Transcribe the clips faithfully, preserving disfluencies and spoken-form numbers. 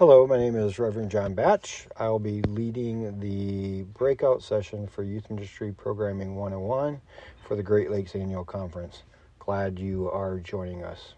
Hello, my name is Reverend John Batch. I will be leading the breakout session for Youth Ministry Programming one oh one for the Great Lakes Annual Conference. Glad you are joining us.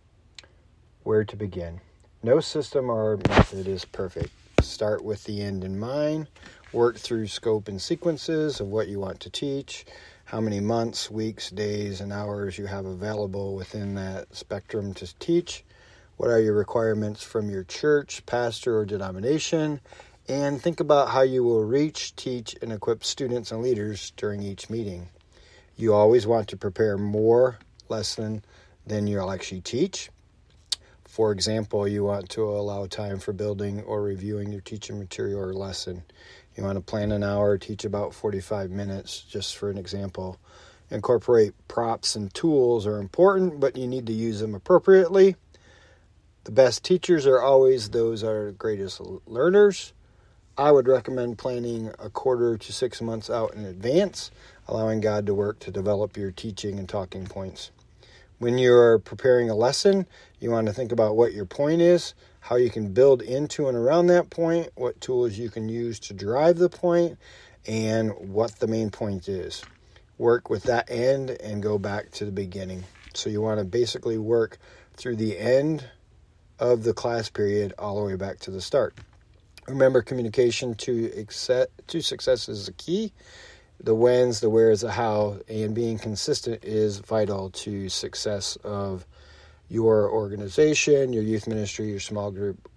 Where to begin? No system or method is perfect. Start with the end in mind. Work through scope and sequences of what you want to teach, how many months, weeks, days, and hours you have available within that spectrum to teach. What are your requirements from your church, pastor, or denomination? And think about how you will reach, teach, and equip students and leaders during each meeting. You always want to prepare more lesson than you'll actually teach. For example, you want to allow time for building or reviewing your teaching material or lesson. You want to plan an hour, teach about forty-five minutes, just for an example. Incorporate props and tools are important, but you need to use them appropriately. The best teachers are always those that are greatest learners. I would recommend planning a quarter to six months out in advance, allowing God to work to develop your teaching and talking points. When you're preparing a lesson, you want to think about what your point is, how you can build into and around that point, what tools you can use to drive the point, and what the main point is. Work with that end and go back to the beginning. So you want to basically work through the end of the class period all the way back to the start. Remember, communication to accept, to success is the key. The whens, the wheres, the how, and being consistent is vital to success of your organization, your youth ministry, your small group,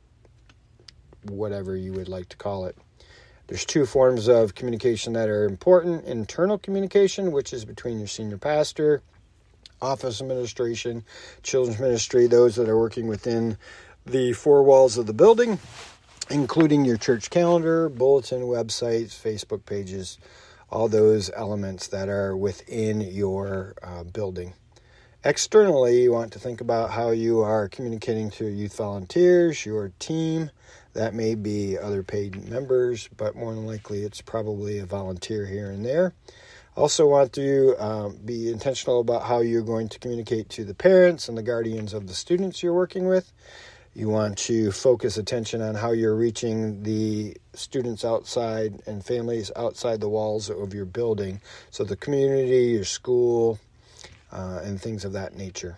whatever you would like to call it. There's two forms of communication that are important. Internal communication, which is between your senior pastor, office administration, children's ministry, those that are working within the four walls of the building, including your church calendar, bulletin, websites, Facebook pages, all those elements that are within your uh, building. Externally, you want to think about how you are communicating to youth volunteers, your team. That may be other paid members, but more than likely it's probably a volunteer here and there. Also want to um, be intentional about how you're going to communicate to the parents and the guardians of the students you're working with. You want to focus attention on how you're reaching the students outside and families outside the walls of your building. So the community, your school, uh, and things of that nature.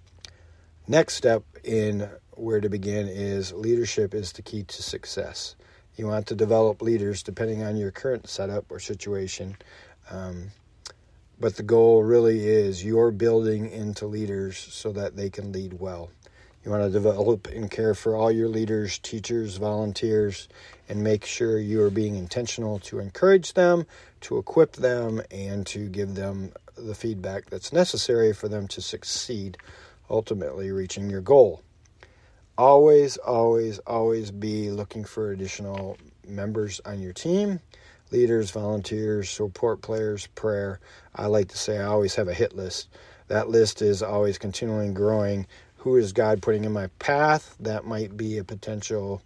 Next step in where to begin is leadership is the key to success. You want to develop leaders depending on your current setup or situation. Um, but the goal really is you're building into leaders so that they can lead well. You want to develop and care for all your leaders, teachers, volunteers, and make sure you are being intentional to encourage them, to equip them, and to give them the feedback that's necessary for them to succeed, ultimately reaching your goal. Always, always, always be looking for additional members on your team. Leaders, volunteers, support players, prayer. I like to say I always have a hit list. That list is always continually growing. Who is God putting in my path? That might be a potential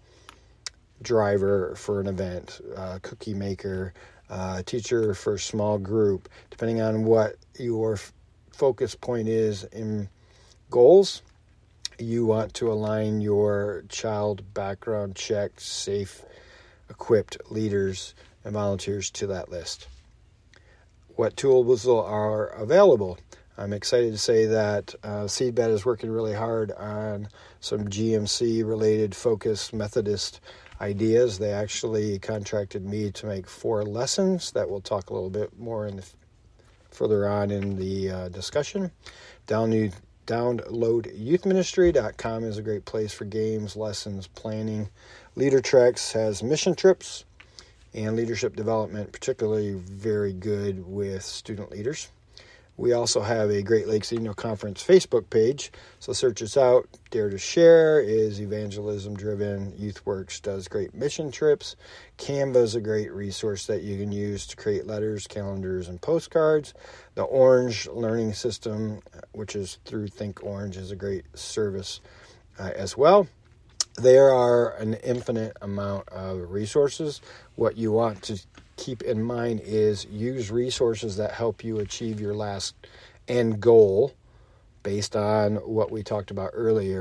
driver for an event, uh, cookie maker, uh, teacher for a small group, depending on what your f- focus point is in goals. You want to align your child background checked, safe, equipped leaders and volunteers to that list. What tools are available? I'm excited to say that uh, Seedbed is working really hard on some G M C-related focused Methodist ideas. They actually contracted me to make four lessons that we'll talk a little bit more in the, further on in the uh, discussion. Download, download youth ministry dot com is a great place for games, lessons, planning. Leader Treks has mission trips and leadership development, particularly very good with student leaders. We also have a Great Lakes Annual Conference Facebook page, so search us out. Dare to Share is evangelism-driven. YouthWorks does great mission trips. Canva is a great resource that you can use to create letters, calendars, and postcards. The Orange Learning System, which is through Think Orange, is a great service uh, as well. There are an infinite amount of resources. What you want to keep in mind is use resources that help you achieve your last end goal based on what we talked about earlier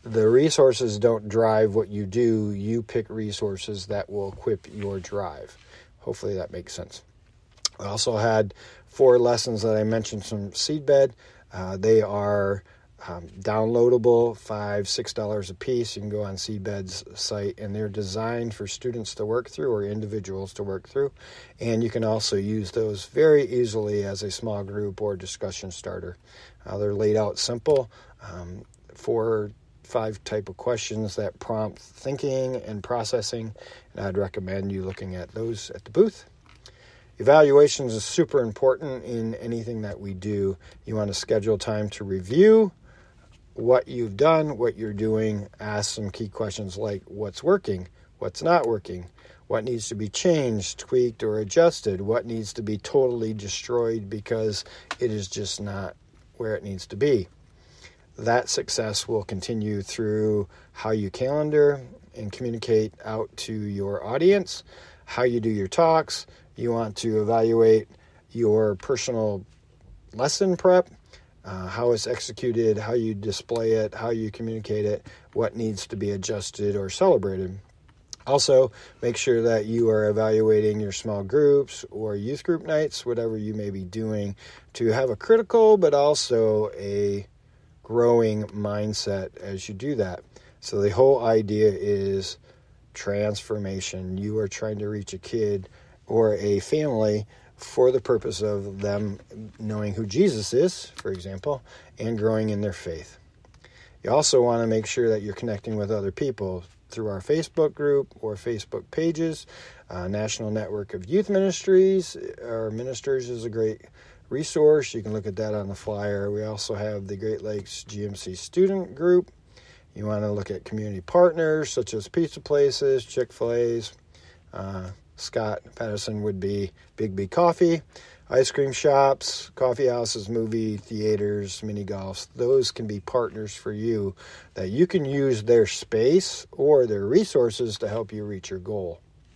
the resources don't drive what you do. You pick resources that will equip your drive. Hopefully that makes sense. I also had four lessons that I mentioned from Seedbed. Uh, they are um, downloadable, five, six dollars a piece. You can go on Seedbed's site, and they're designed for students to work through or individuals to work through. And you can also use those very easily as a small group or discussion starter. Uh, they're laid out simple, um, four, five type of questions that prompt thinking and processing. And I'd recommend you looking at those at the booth. Evaluations is super important in anything that we do. You want to schedule time to review what you've done, what you're doing. Ask some key questions like what's working, what's not working, what needs to be changed, tweaked, or adjusted, what needs to be totally destroyed because it is just not where it needs to be. That success will continue through how you calendar and communicate out to your audience, how you do your talks. You want to evaluate your personal lesson prep, uh, how it's executed, how you display it, how you communicate it, what needs to be adjusted or celebrated. Also, make sure that you are evaluating your small groups or youth group nights, whatever you may be doing, to have a critical but also a growing mindset as you do that. So the whole idea is transformation. You are trying to reach a kid or a family for the purpose of them knowing who Jesus is, for example, and growing in their faith. You also want to make sure that you're connecting with other people through our Facebook group or Facebook pages. Uh, National Network of Youth Ministries, our ministers, is a great resource. You can look at that on the flyer. We also have the Great Lakes G M C student group. You want to look at community partners such as pizza places, Chick-fil-A's, uh, Scott Patterson would be Big B Coffee, ice cream shops, coffee houses, movie theaters, mini golfs. Those can be partners for you that you can use their space or their resources to help you reach your goal.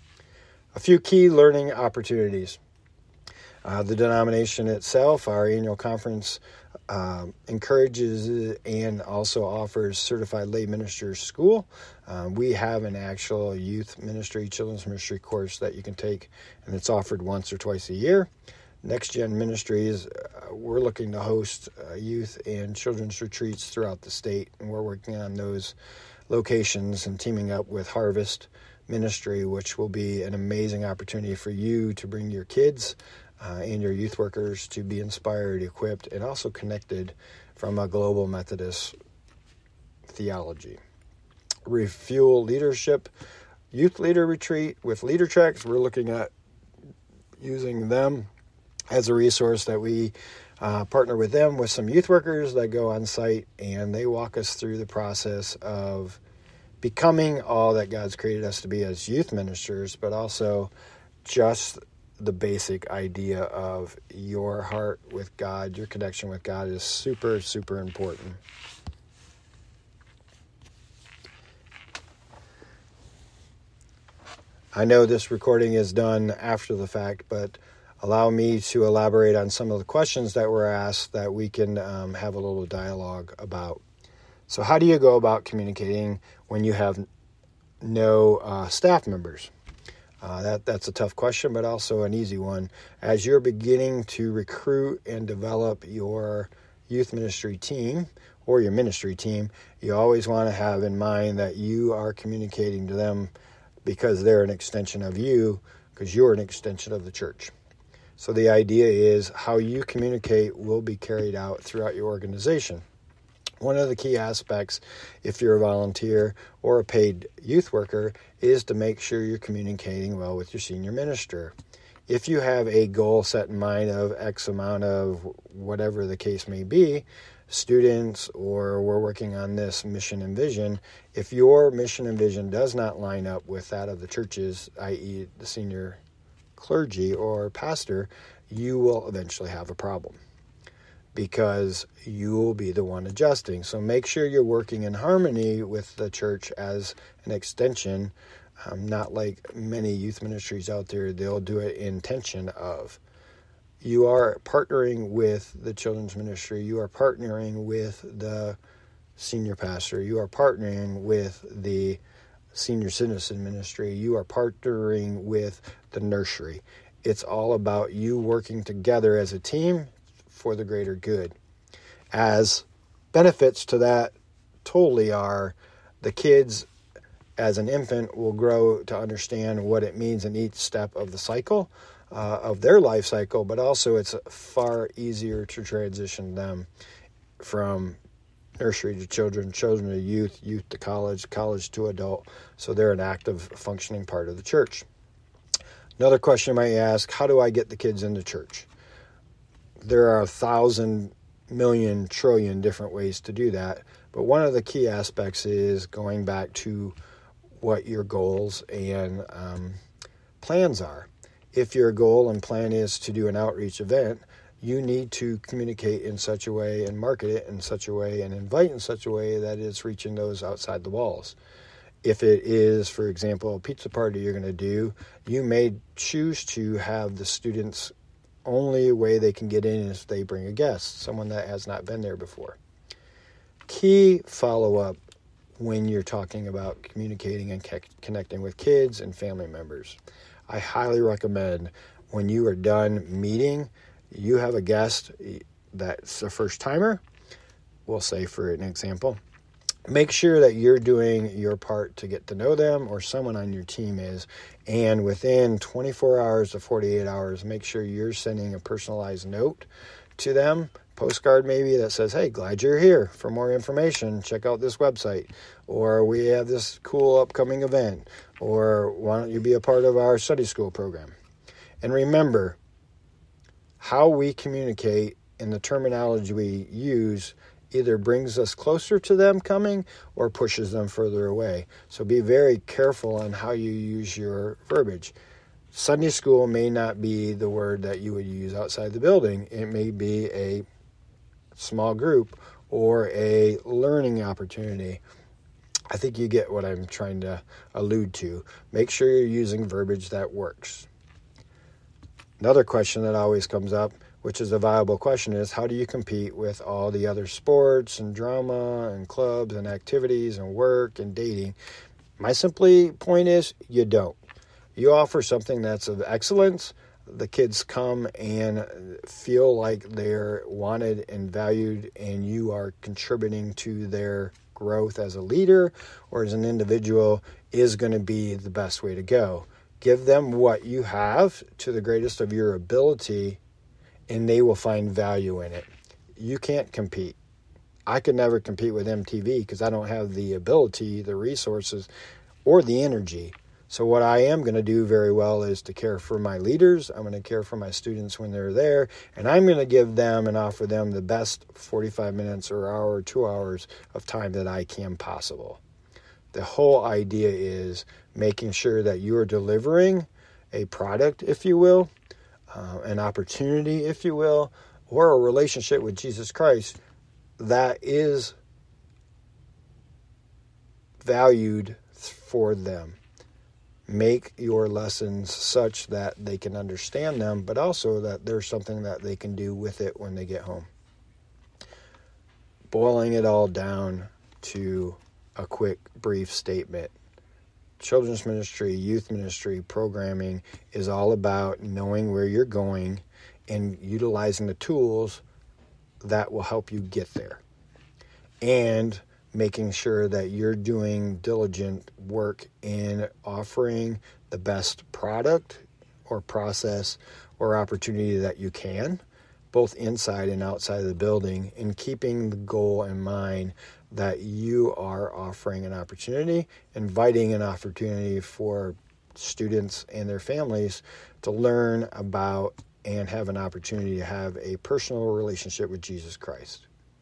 A few key learning opportunities. Uh, the denomination itself, our annual conference, uh, encourages and also offers certified lay ministers school. Um, we have an actual youth ministry, children's ministry course that you can take, and it's offered once or twice a year. Next Gen Ministries, uh, we're looking to host uh, youth and children's retreats throughout the state, and we're working on those locations and teaming up with Harvest Ministry, which will be an amazing opportunity for you to bring your kids Uh, and your youth workers to be inspired, equipped, and also connected from a global Methodist theology. Refuel Leadership Youth Leader Retreat with Leader Treks. We're looking at using them as a resource that we uh, partner with them with some youth workers that go on site, and they walk us through the process of becoming all that God's created us to be as youth ministers, but also just the basic idea of your heart with God, your connection with God is super, super important. I know this recording is done after the fact, but allow me to elaborate on some of the questions that were asked that we can um, have a little dialogue about. So how do you go about communicating when you have no uh, staff members? Uh, that that's a tough question, but also an easy one. As you're beginning to recruit and develop your youth ministry team or your ministry team, you always want to have in mind that you are communicating to them because they're an extension of you, because you're an extension of the church. So the idea is how you communicate will be carried out throughout your organization. One of the key aspects, if you're a volunteer or a paid youth worker, is to make sure you're communicating well with your senior minister. If you have a goal set in mind of X amount of whatever the case may be, students, or we're working on this mission and vision, if your mission and vision does not line up with that of the churches, that is the senior clergy or pastor, you will eventually have a problem, because you will be the one adjusting. So make sure you're working in harmony with the church as an extension, um, not like many youth ministries out there. They'll do it in tension of. You are partnering with the children's ministry. You are partnering with the senior pastor. You are partnering with the senior citizen ministry. You are partnering with the nursery. It's all about you working together as a team for the greater good. As benefits to that totally are the kids as an infant will grow to understand what it means in each step of the cycle, uh, of their life cycle, but also it's far easier to transition them from nursery to children, children to youth, youth to college, college to adult, so they're an active, functioning part of the church. Another question you might ask, how do I get the kids into church? There are a thousand, million, trillion different ways to do that, but one of the key aspects is going back to what your goals and um, plans are. If your goal and plan is to do an outreach event, you need to communicate in such a way and market it in such a way and invite in such a way that it's reaching those outside the walls. If it is, for example, a pizza party you're going to do, you may choose to have the students only way they can get in is if they bring a guest, someone that has not been there before. Key follow-up when you're talking about communicating and ke- connecting with kids and family members. I highly recommend when you are done meeting, you have a guest that's a first timer, we'll say for an example, make sure that you're doing your part to get to know them or someone on your team is, and within twenty-four hours to forty-eight hours, make sure you're sending a personalized note to them, postcard maybe that says, hey, glad you're here. For more information, check out this website. Or we have this cool upcoming event. Or why don't you be a part of our study school program? And remember, how we communicate and the terminology we use either brings us closer to them coming or pushes them further away. So be very careful on how you use your verbiage. Sunday school may not be the word that you would use outside the building. It may be a small group or a learning opportunity. I think you get what I'm trying to allude to. Make sure you're using verbiage that works. Another question that always comes up, which is a viable question, is how do you compete with all the other sports and drama and clubs and activities and work and dating? My simply point is you don't. You offer something that's of excellence. The kids come and feel like they're wanted and valued, and you are contributing to their growth as a leader or as an individual is going to be the best way to go. Give them what you have to the greatest of your ability, and they will find value in it. You can't compete. I could never compete with M T V because I don't have the ability, the resources, or the energy. So what I am going to do very well is to care for my leaders. I'm going to care for my students when they're there, and I'm going to give them and offer them the best forty-five minutes or hour or two hours of time that I can possible. The whole idea is making sure that you are delivering a product, if you will, uh, an opportunity, if you will, or a relationship with Jesus Christ that is valued for them. Make your lessons such that they can understand them, but also that there's something that they can do with it when they get home. Boiling it all down to a quick, brief statement. Children's ministry, youth ministry, programming is all about knowing where you're going and utilizing the tools that will help you get there. And making sure that you're doing diligent work in offering the best product or process or opportunity that you can, both inside and outside of the building, and keeping the goal in mind that you are offering an opportunity, inviting an opportunity for students and their families to learn about and have an opportunity to have a personal relationship with Jesus Christ.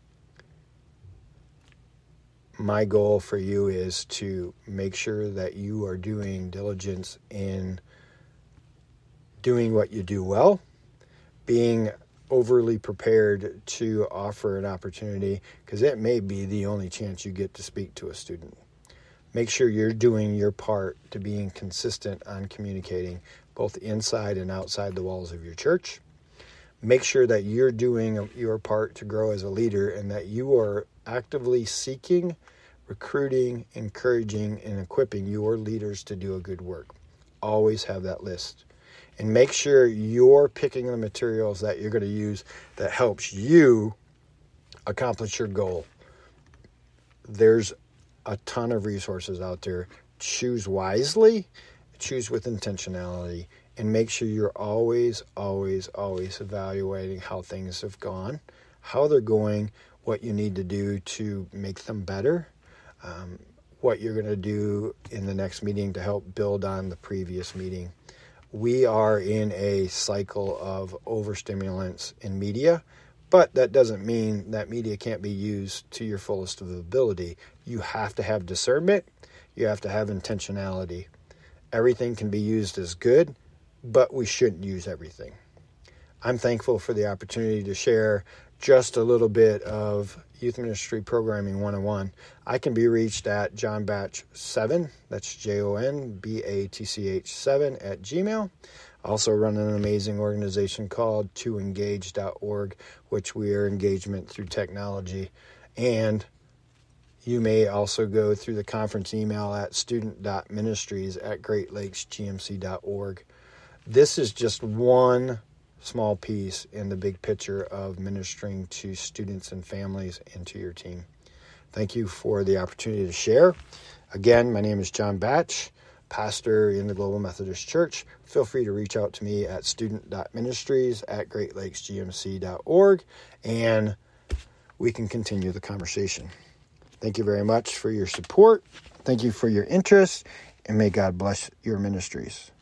My goal for you is to make sure that you are doing diligence in doing what you do well, being overly prepared to offer an opportunity, because it may be the only chance you get to speak to a student. Make sure you're doing your part to being consistent on communicating both inside and outside the walls of your church. Make sure that you're doing your part to grow as a leader and that you are actively seeking, recruiting, encouraging, and equipping your leaders to do a good work. Always have that list. And make sure you're picking the materials that you're going to use that helps you accomplish your goal. There's a ton of resources out there. Choose wisely, choose with intentionality, and make sure you're always, always, always evaluating how things have gone, how they're going, what you need to do to make them better, um, what you're going to do in the next meeting to help build on the previous meeting. We are in a cycle of overstimulants in media, but that doesn't mean that media can't be used to your fullest of ability. You have to have discernment. You have to have intentionality. Everything can be used as good, but we shouldn't use everything. I'm thankful for the opportunity to share just a little bit of Youth Ministry Programming one oh one. I can be reached at John Batch seven, that's J O N B A T C H seven at Gmail. I also run an amazing organization called to engage dot org, which we are engagement through technology. And you may also go through the conference email at student dot ministries at great lakes g m c dot org. This is just one small piece in the big picture of ministering to students and families and to your team. Thank you for the opportunity to share. Again, my name is John Batch, pastor in the Global Methodist Church. Feel free to reach out to me at student dot ministries at great lakes g m c dot org, and we can continue the conversation. Thank you very much for your support. Thank you for your interest, and may God bless your ministries.